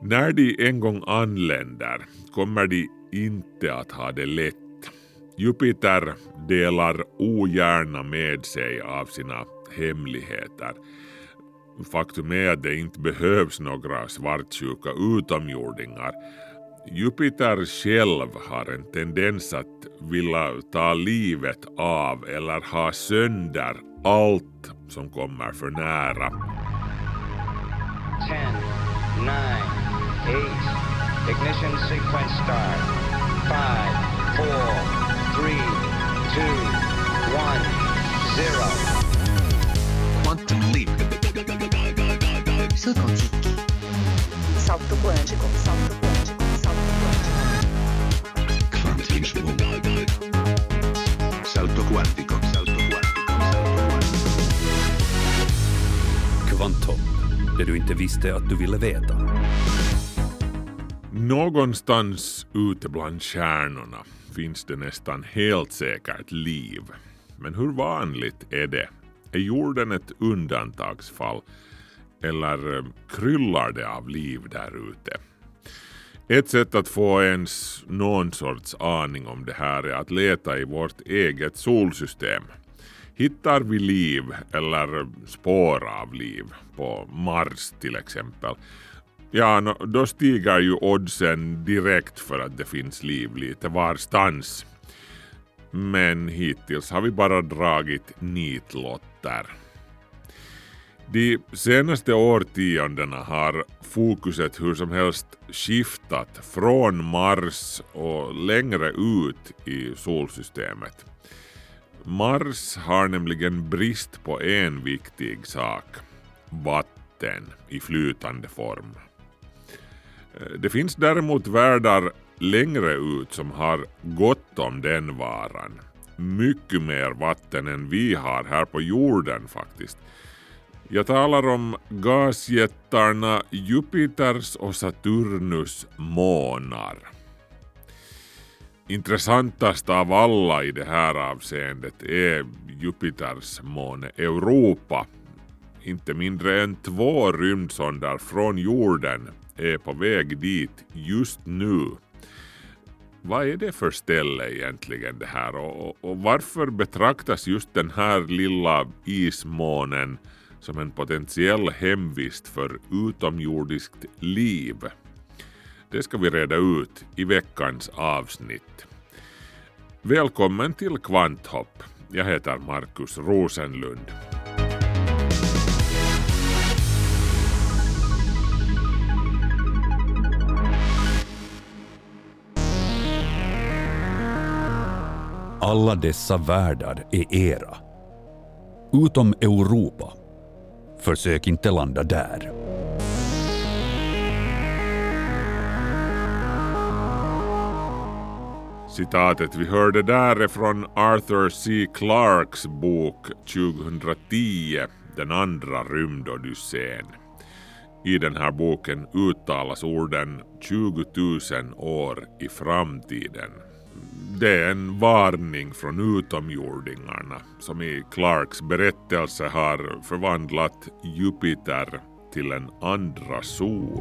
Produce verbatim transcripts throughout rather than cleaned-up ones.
När de en gång anländer kommer de inte att ha det lätt. Jupiter delar ogärna med sig av sina hemligheter. Faktum är att det inte behövs några svartsjuka utomjordingar. Jupiter själv har en tendens att vilja ta livet av eller ha sönder allt som kommer för nära. ten, nine, eight, ignition sequence start. five, four, three, two, one, zero. Quantum leap. Salto quântico. Salto quântico. Salto quântico. Salto quântico. Quantismo. Salto quantico. Salto quantico. Salto quantico. Kvantum. Det du inte visste att du ville veta. Någonstans ute bland stjärnorna finns det nästan helt säkert liv. Men hur vanligt är det? Är jorden ett undantagsfall? Eller kryllar det av liv där ute? Ett sätt att få ens någon sorts aning om det här är att leta i vårt eget solsystem. Hittar vi liv eller spår av liv på Mars till exempel, ja, då stiger ju oddsen direkt för att det finns liv lite varstans. Men hittills har vi bara dragit nitlotter. De senaste årtiondena har fokuset hur som helst skiftat från Mars och längre ut i solsystemet. Mars har nämligen brist på en viktig sak: vatten i flytande form. Det finns däremot världar längre ut som har gott om den varan. Mycket mer vatten än vi har här på jorden faktiskt. Jag talar om gasjättarna Jupiters och Saturnus månar. Intressantast av alla i det här avseendet är Jupiters måne Europa. Inte mindre än två rymdsondar från jorden är på väg dit just nu. Vad är det för ställe egentligen det här, och, och varför betraktas just den här lilla ismånen som en potentiell hemvist för utomjordiskt liv? Det ska vi reda ut i veckans avsnitt. Välkommen till Kvanthopp. Jag heter Markus Rosenlund. Alla dessa världar är era. Utom Europa. Försök inte landa där. Citatet vi hörde där är från Arthur C. Clarkes bok tjugohundratio, Den andra rymdodyssén. I den här boken uttalas orden tjugo tusen år i framtiden. Det är en varning från utomjordingarna som i Clarkes berättelse har förvandlat Jupiter till en andra sol.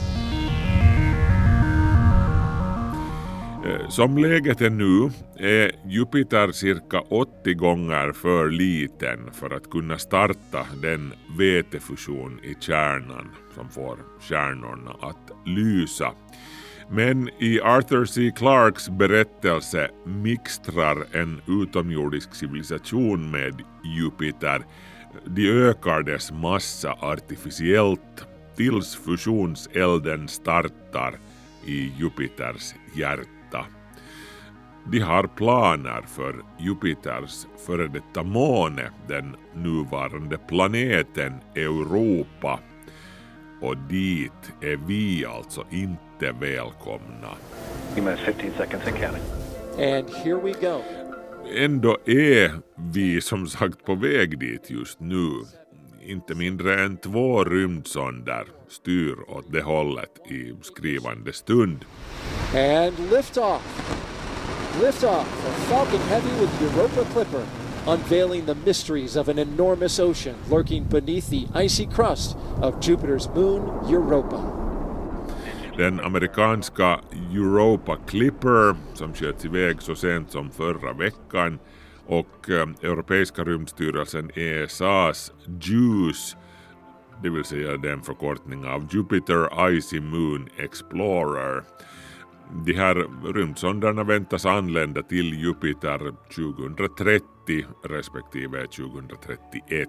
Som läget är nu är Jupiter cirka åttio gånger för liten för att kunna starta den vätefusion i kärnan som får stjärnorna att lysa. Men i Arthur C. Clarkes berättelse mixtrar en utomjordisk civilisation med Jupiter. De ökar dess massa artificiellt tills fusionselden startar i Jupiters hjärta. De har planer för Jupiters före detta måne, den nuvarande planeten Europa. Och dit är vi alltså inte välkomna. You have fifteen seconds and counting. And here we go. Ändå är vi som sagt på väg dit just nu. Inte mindre än två rymdsonder styr åt det hållet i skrivande stund. And lift off. Lift off for Falcon Heavy with Europa Clipper, unveiling the mysteries of an enormous ocean lurking beneath the icy crust of Jupiter's moon, Europa. Den amerikanska Europa Clipper som sköts iväg så sent som förra veckan och eh, Europeiska rymdstyrelsen E S A:s JUICE, det vill säga den förkortning av Jupiter Icy Moon Explorer. De här rymdsonderna väntas anlända till Jupiter tjugohundratrettio respektive tjugohundratrettioett.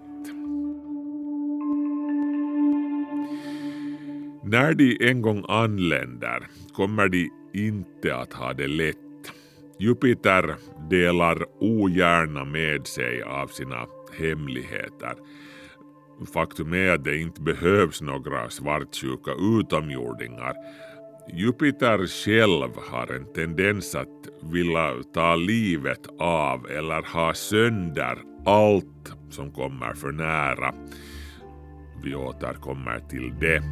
När de en gång anländer kommer de inte att ha det lätt. Jupiter delar ogärna med sig av sina hemligheter. Faktum är att det inte behövs några svartsjuka utomjordingar. Jupiter själv har en tendens att vilja ta livet av eller ha sönder allt som kommer för nära. Vi återkommer till det.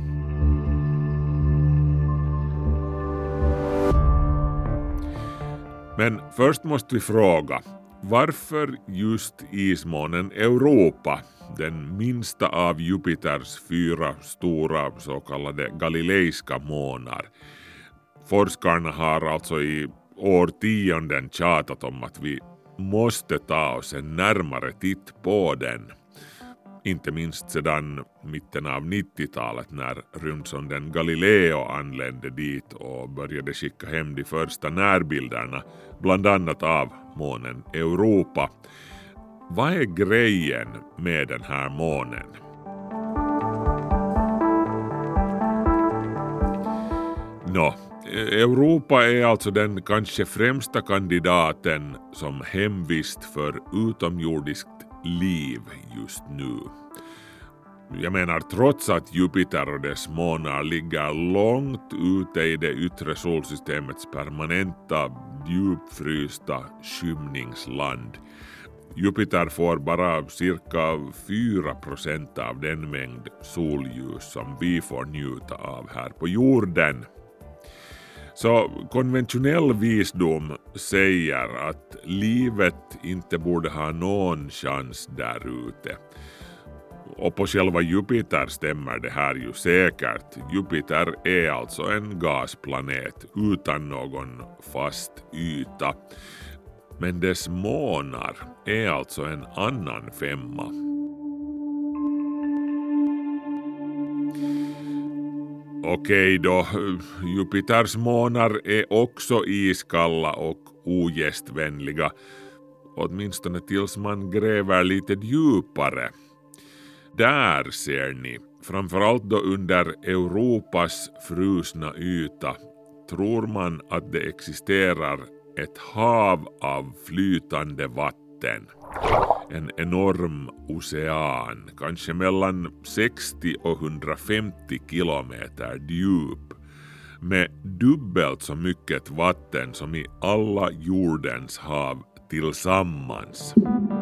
Men först måste vi fråga, varför just ismånen Europa, den minsta av Jupiters fyra stora så kallade galileiska månar? Forskarna har alltså i årtionden tjatat om att vi måste ta oss en närmare titt på den. Inte minst sedan mitten av nittiotalet när rymdsonden Galileo anlände dit och började skicka hem de första närbilderna, bland annat av månen Europa. Vad är grejen med den här månen? Nå, Europa är alltså den kanske främsta kandidaten som hemvist för utomjordiskt liv just nu. Jag menar, trots att Jupiter och dess månar ligger långt ute i det yttre solsystemets permanenta, djupfrysta skymningsland. Jupiter får bara cirka fyra procent av den mängd solljus som vi får njuta av här på jorden. Så konventionell visdom säger att livet inte borde ha någon chans där ute. Och på själva Jupiter stämmer det här ju säkert. Jupiter är alltså en gasplanet utan någon fast yta. Men dess månar är alltså en annan femma. Okej då, Jupiters månar är också iskalla och ogästvänliga. Åtminstone tills man gräver lite djupare. Där ser ni, framförallt då under Europas frusna yta, tror man att det existerar ett hav av flytande vatten. En enorm ocean, kanske mellan sextio och hundrafemtio kilometer djup, med dubbelt så mycket vatten som i alla jordens hav tillsammans.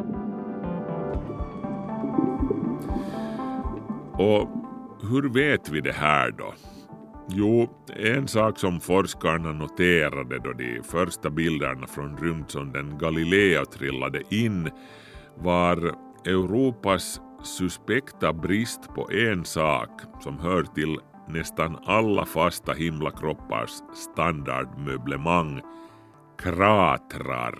Och hur vet vi det här då? Jo, en sak som forskarna noterade då de första bilderna från rymdsonden Galileo trillade in var Europas suspekta brist på en sak som hör till nästan alla fasta himlakroppars standardmöblemang: kratrar.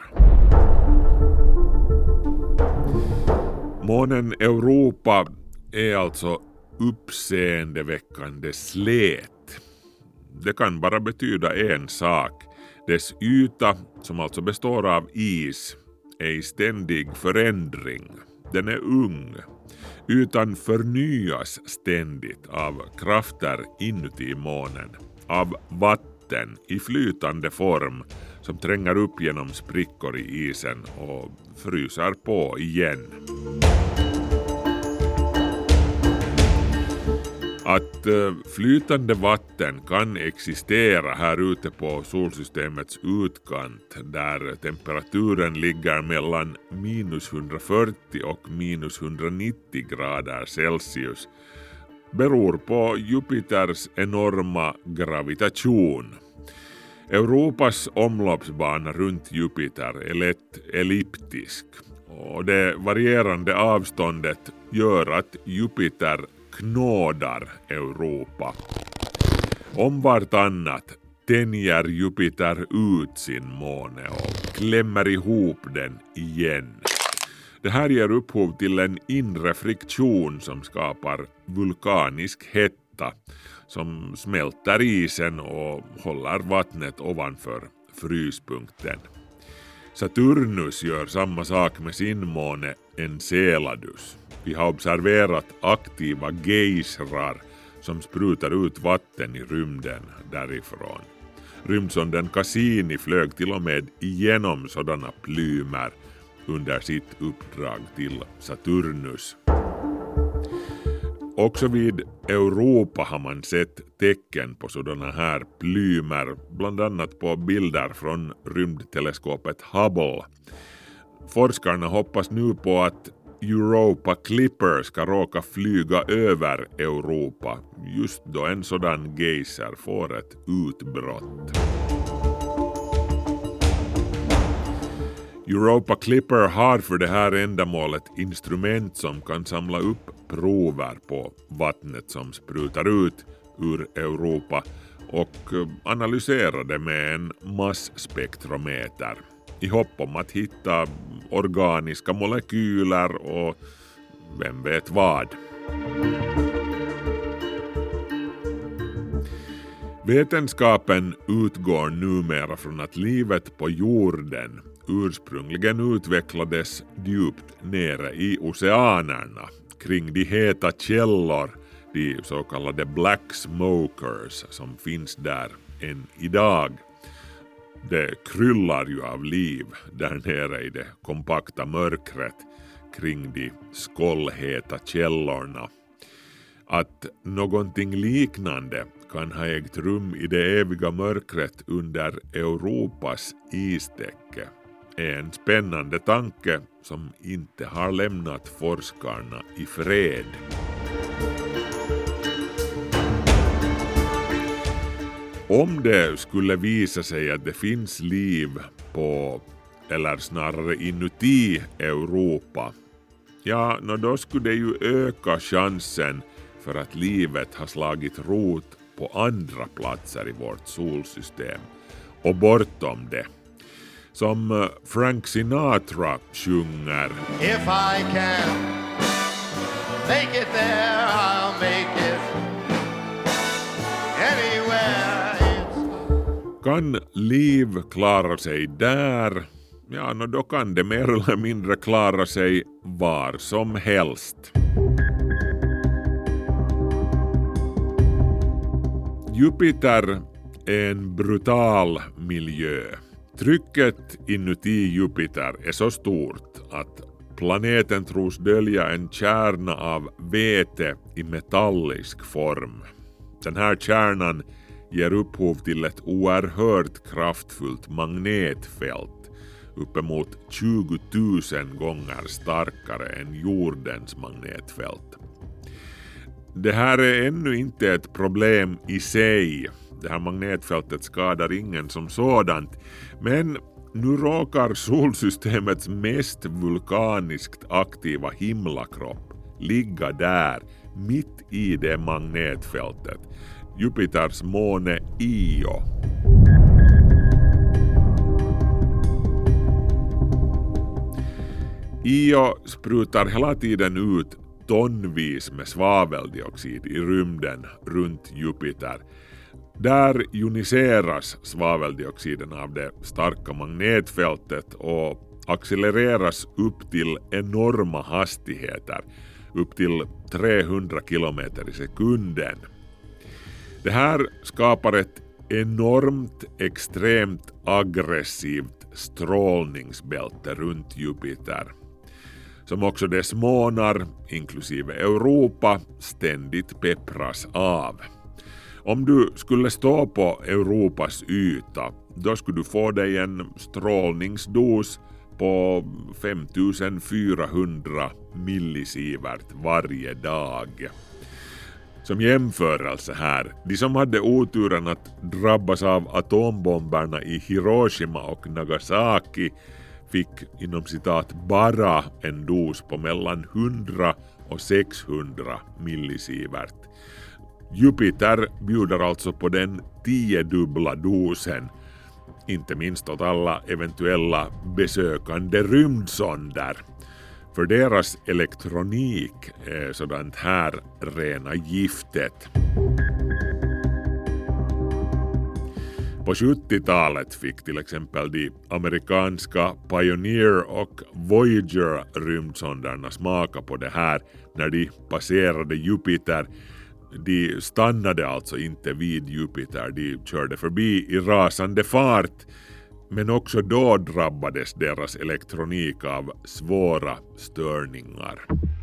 Månen Europa är alltså uppseendeväckande slät. Det kan bara betyda en sak. Dess yta, som alltså består av is, är i ständig förändring. Den är ung. Ytan förnyas ständigt av krafter inuti månen. Av vatten i flytande form som tränger upp genom sprickor i isen och fryser på igen. Att flytande vatten kan existera här ute på solsystemets utkant där temperaturen ligger mellan minus hundrafyrtio och minus hundranittio grader Celsius beror på Jupiters enorma gravitation. Europas omloppsbana runt Jupiter är lätt elliptisk och det varierande avståndet gör att Jupiter knådar Europa. Om vartannat tänjer Jupiter ut sin måne och klämmer ihop den igen. Det här ger upphov till en inre friktion som skapar vulkanisk hetta som smälter isen och håller vattnet ovanför fryspunkten. Saturnus gör samma sak med sin måne Enceladus. Vi har observerat aktiva geysrar som sprutar ut vatten i rymden därifrån. Rymdsonden Cassini flög till och med igenom sådana plymer under sitt uppdrag till Saturnus. Också vid Europa har man sett tecken på sådana här plymer, bland annat på bilder från rymdteleskopet Hubble. Forskarna hoppas nu på att Europa Clipper ska råka flyga över Europa just då en sådan geyser får ett utbrott. Europa Clipper har för det här ändamålet instrument som kan samla upp prover på vattnet som sprutar ut ur Europa och analysera det med en massspektrometer i hopp om att hitta organiska molekyler och vem vet vad. Vetenskapen utgår numera från att livet på jorden ursprungligen utvecklades djupt nere i oceanerna kring de heta källor, de så kallade black smokers som finns där än idag. Det kryllar ju av liv där nere i det kompakta mörkret kring de skållheta källorna. Att någonting liknande kan ha ägt rum i det eviga mörkret under Europas istäcke är en spännande tanke som inte har lämnat forskarna i fred. Om det skulle visa sig att det finns liv på, eller snarare inuti Europa, ja, då skulle det ju öka chansen för att livet har slagit rot på andra platser i vårt solsystem och bortom det. Som Frank Sinatra sjunger: If I can make it there, I'll make it anywhere. Kan liv klara sig där? Ja, då kan det mer eller mindre klara sig var som helst. Jupiter är en brutal miljö. Trycket inuti Jupiter är så stort att planeten tros dölja en kärna av väte i metallisk form. Den här kärnan ger upphov till ett oerhört kraftfullt magnetfält, uppemot tjugo tusen gånger starkare än jordens magnetfält. Det här är ännu inte ett problem i sig. Det här magnetfältet skadar ingen som sådant, men nu råkar solsystemets mest vulkaniskt aktiva himlakropp ligga där, mitt i det magnetfältet. Jupiters måne Io. Io sprutar hela tiden ut tonvis med svaveldioxid i rymden runt Jupiter. Där ioniseras svaveldioxiden av det starka magnetfältet och accelereras upp till enorma hastigheter, upp till trehundra kilometer i sekunden. Det här skapar ett enormt, extremt aggressivt strålningsbälte runt Jupiter, som också dess månar, inklusive Europa, ständigt peppras av. Om du skulle stå på Europas yta, då skulle du få dig en strålningsdos på femtusenfyrahundra millisievert varje dag. Som jämförelse här, de som hade oturen att drabbas av atombomberna i Hiroshima och Nagasaki fick inom citat bara en dos på mellan hundra och sexhundra millisievert. Jupiter bjuder alltså på den tiodubbla dosen, inte minst åt alla eventuella besökande rymdsonder. För deras elektronik är sådant här rena giftet. På sjuttiotalet fick till exempel de amerikanska Pioneer och Voyager rymdsonderna smaka på det här när de passerade Jupiter. De stannade alltså inte vid Jupiter, de körde förbi i rasande fart, men också då drabbades deras elektronik av svåra störningar.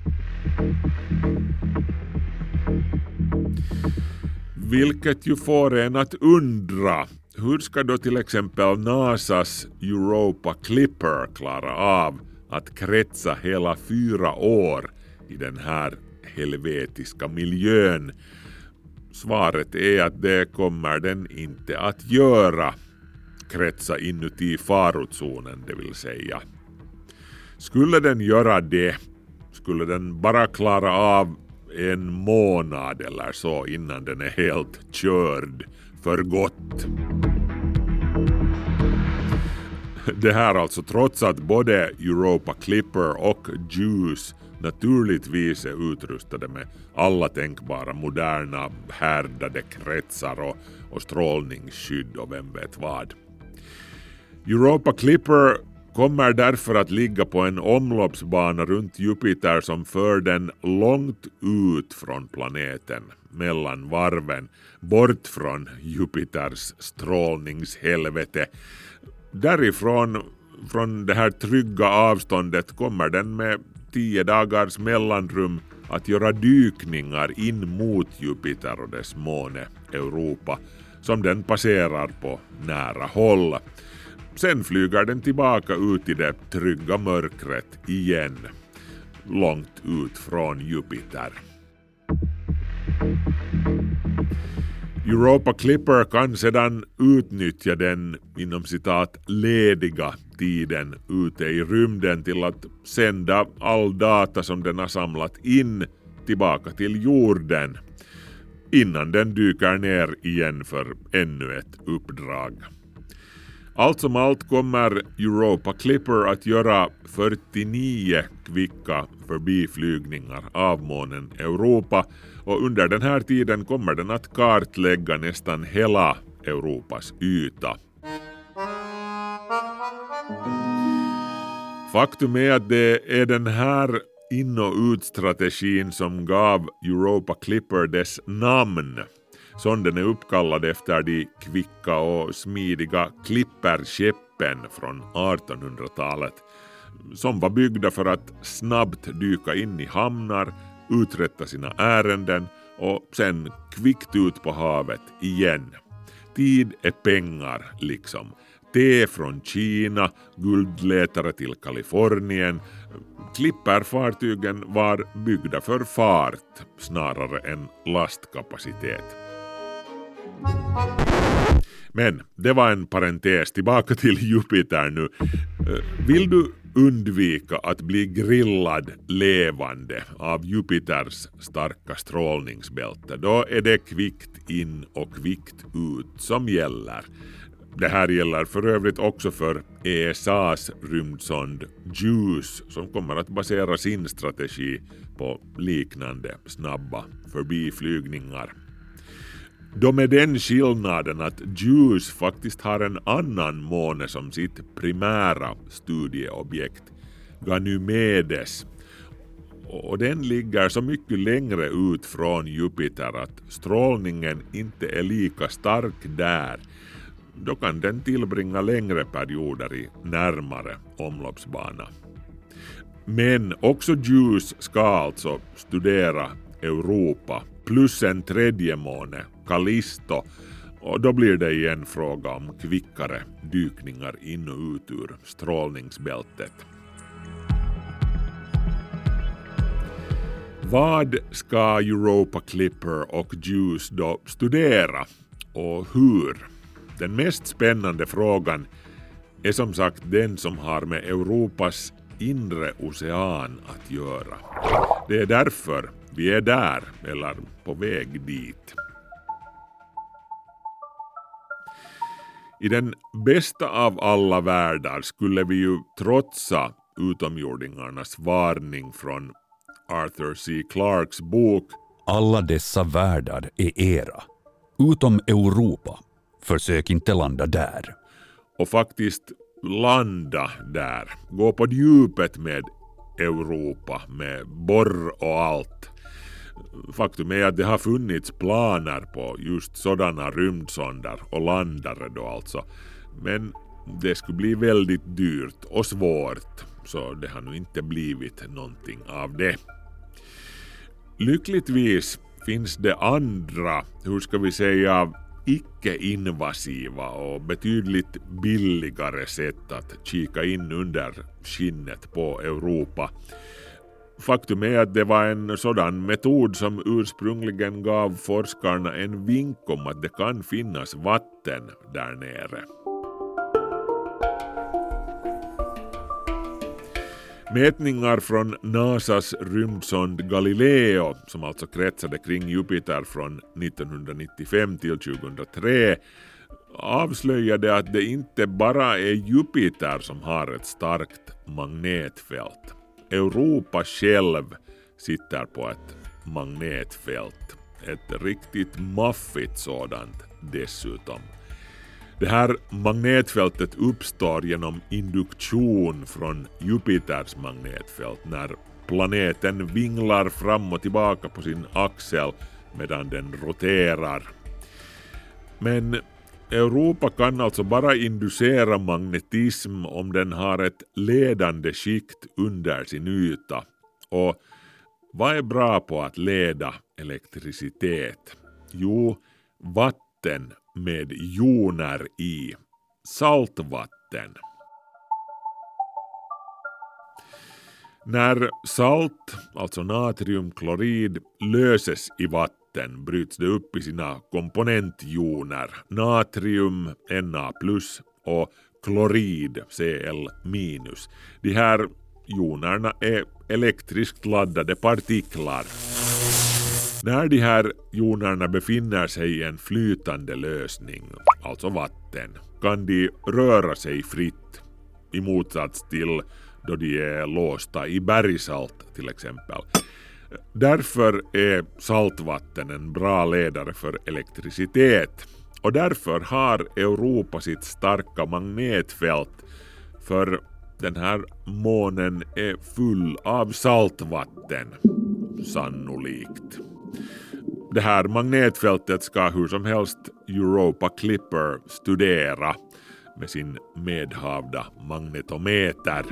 Vilket ju får en att undra, hur ska då till exempel NASAs Europa Clipper klara av att kretsa hela fyra år i den här helvetiska miljön? Svaret är att det kommer den inte att göra. Kretsa inuti farotzonen, det vill säga. Skulle den göra det, skulle den bara klara av en månad eller så innan den är helt körd för gott. Det här alltså trots att både Europa Clipper och JUICE naturligtvis är utrustade med alla tänkbara moderna härdade kretsar och, och strålningsskydd och vem vet vad. Europa Clipper kommer därför att ligga på en omloppsbana runt Jupiter som för den långt ut från planeten, mellan varven, bort från Jupiters strålningshelvete. Därifrån, från det här trygga avståndet, kommer den med tio dagars mellanrum att göra dykningar in mot Jupiter och dess måne Europa, som den passerar på nära håll. Sen flyger den tillbaka ut i det trygga mörkret igen, långt ut från Jupiter. Europa Clipper kan sedan utnyttja den inom citat lediga tiden ute i rymden till att sända all data som den har samlat in tillbaka till jorden innan den dyker ner igen för ännu ett uppdrag. Allt som allt kommer Europa Clipper att göra fyrtionio kvicka förbiflygningar av månen Europa, och under den här tiden kommer den att kartlägga nästan hela Europas yta. Faktum är att det är den här in- och utstrategin som gav Europa Clipper dess namn. Sonden är uppkallad efter de kvicka och smidiga klipperskeppen från artonhundratalet som var byggda för att snabbt dyka in i hamnar, uträtta sina ärenden och sen kvickt ut på havet igen. Tid är pengar liksom. Te från Kina, guldletare till Kalifornien. Klipperfartygen var byggda för fart snarare än lastkapacitet. Men det var en parentes, tillbaka till Jupiter nu. Vill du undvika att bli grillad levande av Jupiters starka strålningsbälte, då är det kvickt in och kvickt ut som gäller. Det här gäller för övrigt också för E S A:s rymdsond JUICE som kommer att basera sin strategi på liknande snabba förbiflygningar. De är den skillnaden att JUICE faktiskt har en annan måne som sitt primära studieobjekt, Ganymedes. Och den ligger så mycket längre ut från Jupiter att strålningen inte är lika stark där. Då kan den tillbringa längre perioder i närmare omloppsbana. Men också JUICE ska alltså studera Europa plus en tredje måne, Callisto, och då blir det igen fråga om kvickare dykningar in och ut ur strålningsbältet. Vad ska Europa Clipper och JUICE då studera och hur? Den mest spännande frågan är som sagt den som har med Europas inre ocean att göra. Det är därför Vi är där, eller på väg dit. I den bästa av alla världar skulle vi ju trotsa utomjordingarnas varning från Arthur C. Clarkes bok Alla dessa världar är era. Utom Europa. Försök inte landa där. Och faktiskt landa där. Gå på djupet med Europa, med borr och allt. Faktum är att det har funnits planer på just sådana rymdsondar och landare då alltså. Men det skulle bli väldigt dyrt och svårt, så det har nu inte blivit någonting av det. Lyckligtvis finns det andra, hur ska vi säga, icke-invasiva och betydligt billigare sätt att kika in under skinnet på Europa. Faktum är att det var en sådan metod som ursprungligen gav forskarna en vink om att det kan finnas vatten där nere. Mätningar från NASAs rymdsond Galileo, som alltså kretsade kring Jupiter från nittonhundranittiofem till tjugohundratre, avslöjade att det inte bara är Jupiter som har ett starkt magnetfält. Europa själv sitter på ett magnetfält. Ett riktigt maffigt sådant dessutom. Det här magnetfältet uppstår genom induktion från Jupiters magnetfält när planeten vinglar fram och tillbaka på sin axel medan den roterar. Men Europa kan alltså bara inducera magnetism om den har ett ledande skikt under sin yta. Och vad är bra på att leda elektricitet? Jo, vatten med joner i. Saltvatten. När salt, alltså natriumklorid, löses i vatten bryts det upp i sina komponentjoner, natrium Na plus och klorid C L minus. De här jonerna är elektriskt laddade partiklar. När de här jonerna befinner sig i en flytande lösning, alltså vatten, kan de röra sig fritt, i motsats till då de är låsta i bergsalt till exempel. Därför är saltvatten en bra ledare för elektricitet, och därför har Europa sitt starka magnetfält, för den här månen är full av saltvatten, sannolikt. Det här magnetfältet ska hur som helst Europa Clipper studera med sin medhavda magnetometer.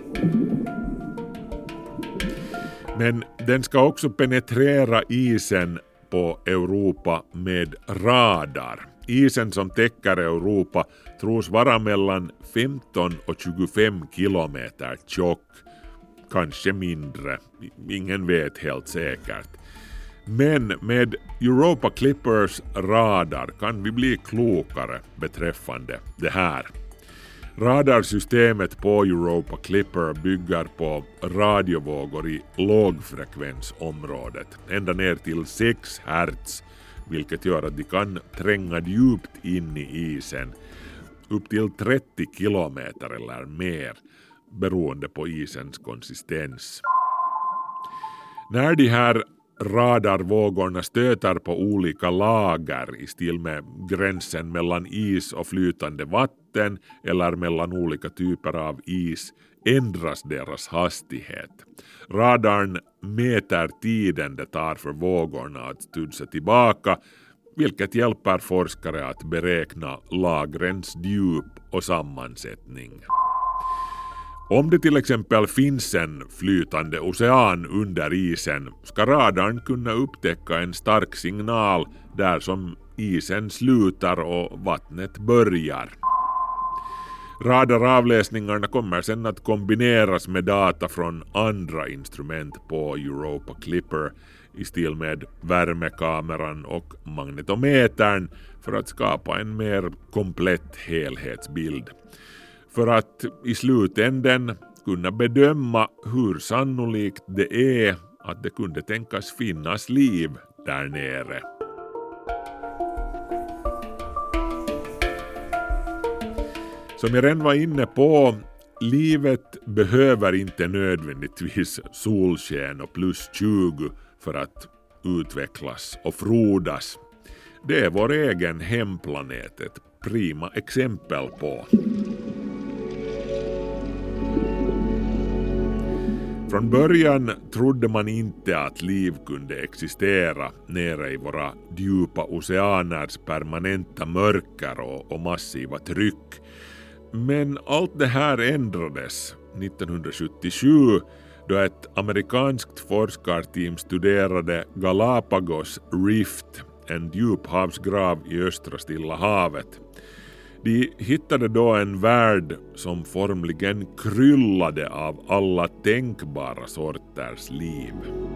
Men den ska också penetrera isen på Europa med radar. Isen som täcker Europa tros vara mellan femton och tjugofem kilometer tjock. Kanske mindre, ingen vet helt säkert. Men med Europa Clippers radar kan vi bli klokare beträffande det här. Radarsystemet på Europa Clipper bygger på radiovågor i lågfrekvensområdet, ända ner till sex hertz, vilket gör att de kan tränga djupt in i isen, upp till trettio kilometer eller mer, beroende på isens konsistens. När de här radarvågorna stöter på olika lager i stil med gränsen mellan is och flytande vatten eller mellan olika typer av is, ändras deras hastighet. Radarn mäter tiden det tar för vågorna att studsa tillbaka, vilket hjälper forskare att beräkna lagrens djup och sammansättning. Om det till exempel finns en flytande ocean under isen ska radarn kunna upptäcka en stark signal där som isen slutar och vattnet börjar. Radaravläsningarna kommer sedan att kombineras med data från andra instrument på Europa Clipper i stil med värmekameran och magnetometern för att skapa en mer komplett helhetsbild. För att i slutänden kunna bedöma hur sannolikt det är att det kunde tänkas finnas liv där nere. Som jag redan var inne på, livet behöver inte nödvändigtvis solsken och plus tjugo för att utvecklas och frodas. Det är vår egen hemplanet ett prima exempel på. Från början trodde man inte att liv kunde existera nere i våra djupa oceaners permanenta mörker och, och massiva tryck. Men allt det här ändrades nittonhundrasjuttiosju då ett amerikanskt forskarteam studerade Galapagos Rift, en djuphavsgrav i östra Stilla havet. De hittade då en värld som formligen kryllade av alla tänkbara sorters liv.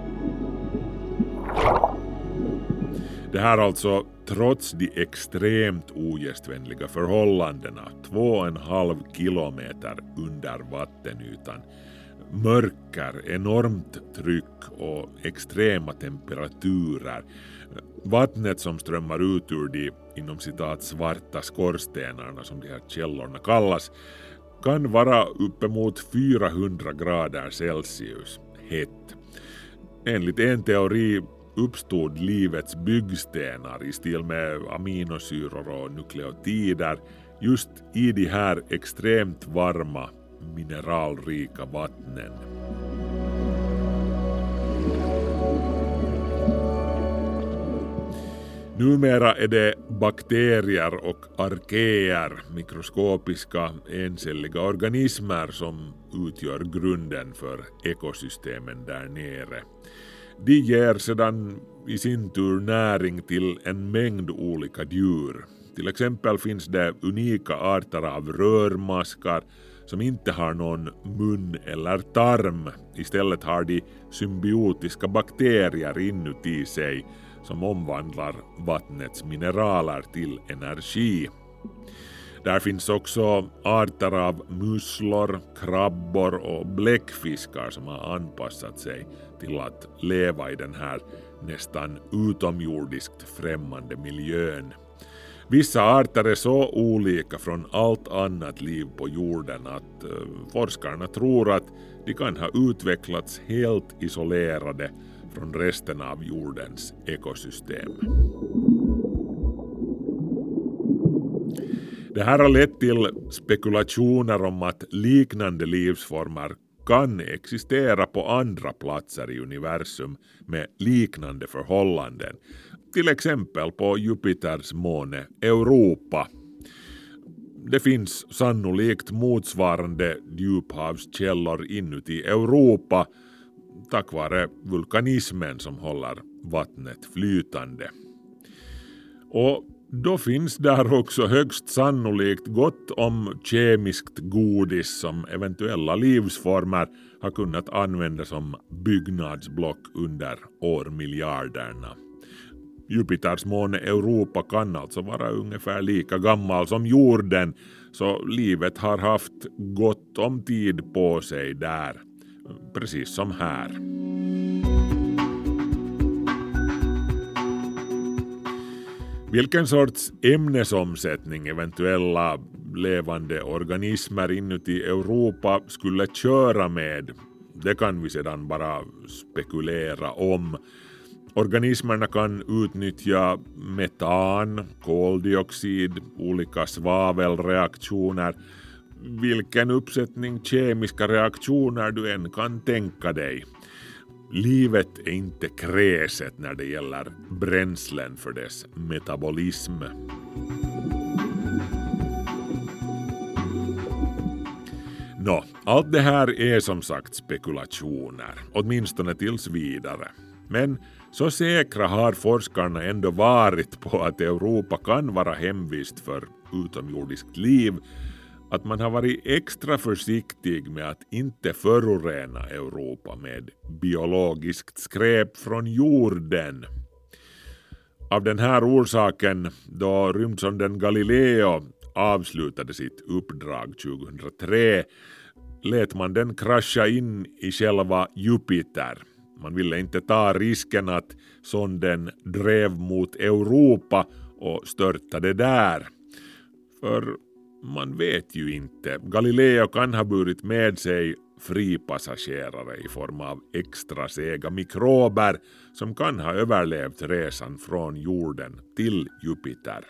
Det här alltså trots de extremt ogästvänliga förhållandena, två och en halv kilometer under vattenytan. Mörker, enormt tryck och extrema temperaturer. Vattnet som strömmar ut ur de inom citat svarta skorstenarna som de här källorna kallas kan vara uppemot fyrahundra grader Celsius hett. Enligt en teori uppstod livets byggstenar i stil med aminosyror och nukleotider just i de här extremt varma mineralrika vattnen. Numera är det bakterier och arkeer, mikroskopiska encelliga organismer som utgör grunden för ekosystemen där nere. De ger sedan i sin tur näring till en mängd olika djur. Till exempel finns det unika arter av rörmaskar som inte har någon mun eller tarm. Istället har de symbiotiska bakterier inuti sig som omvandlar vattnets mineraler till energi. Där finns också arter av musslor, krabbor och bläckfiskar som har anpassat sig till att leva i den här nästan utomjordiskt främmande miljön. Vissa arter är så olika från allt annat liv på jorden att uh, forskarna tror att de kan ha utvecklats helt isolerade från resten av jordens ekosystem. Det här har lett till spekulationer om att liknande livsformer kan existera på andra platser i universum med liknande förhållanden. Till exempel på Jupiters måne Europa. Det finns sannolikt motsvarande djuphavskällor inuti Europa tack vare vulkanismen som håller vattnet flytande. Och då finns där också högst sannolikt gott om kemiskt godis som eventuella livsformer har kunnat använda som byggnadsblock under årmiljarderna. Jupiters måne Europa kan alltså vara ungefär lika gammal som jorden, så livet har haft gott om tid på sig där, precis som här. Vilken sorts ämnesomsättning eventuella levande organismer inuti Europa skulle köra med, det kan vi sedan bara spekulera om. Organismerna kan utnyttja metan, koldioxid, olika svavelreaktioner, vilken uppsättning kemiska reaktioner du än kan tänka dig. Livet är inte kräset när det gäller bränslen för dess metabolism. Nå, allt det här är som sagt spekulationer, åtminstone tills vidare. Men så säkra har forskarna ändå varit på att Europa kan vara hemvist för utomjordiskt liv att man har varit extra försiktig med att inte förorena Europa med biologiskt skräp från jorden. Av den här orsaken, då rymdsonden Galileo avslutade sitt uppdrag tjugohundratre, lät man den krascha in i själva Jupiter. Man ville inte ta risken att sonden drev mot Europa och störtade där. För man vet ju inte. Galileo kan ha burit med sig fripassagerare i form av extra sega mikrober som kan ha överlevt resan från jorden till Jupiter.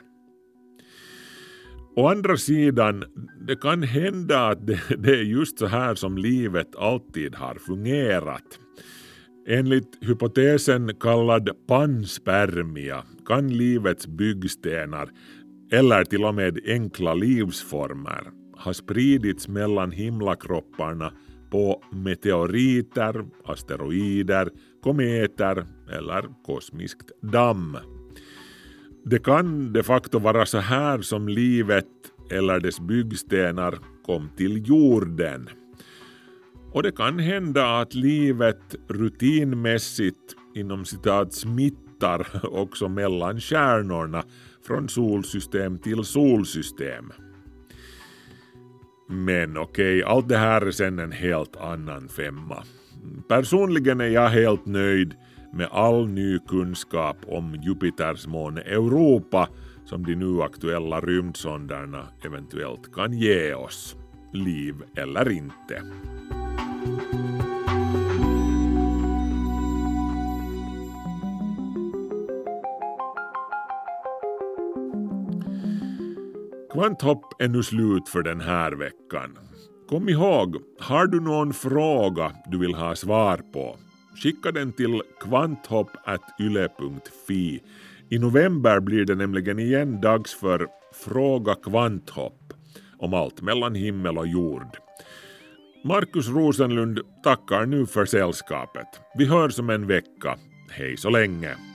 Å andra sidan, det kan hända att det, det är just så här som livet alltid har fungerat. Enligt hypotesen kallad panspermia kan livets byggstenar eller till och med enkla livsformer ha spridits mellan himlakropparna på meteoriter, asteroider, kometer eller kosmiskt damm. Det kan de facto vara så här som livet eller dess byggstenar kom till jorden. Och det kan hända att livet rutinmässigt inom citat smittar också mellan stjärnorna från solsystem till solsystem. Men okej, allt det här är sen en helt annan femma. Personligen är jag helt nöjd med all ny kunskap om Jupiters måne Europa som de nu aktuella rymdsonderna eventuellt kan ge oss. Liv eller inte. Kvanthopp är nu slut för den här veckan. Kom ihåg, har du någon fråga du vill ha svar på? Skicka den till kvanthopp at yle punkt fi. I november blir det nämligen igen dags för Fråga Kvanthopp om allt mellan himmel och jord. Markus Rosenlund tackar nu för sällskapet. Vi hörs om en vecka. Hej så länge!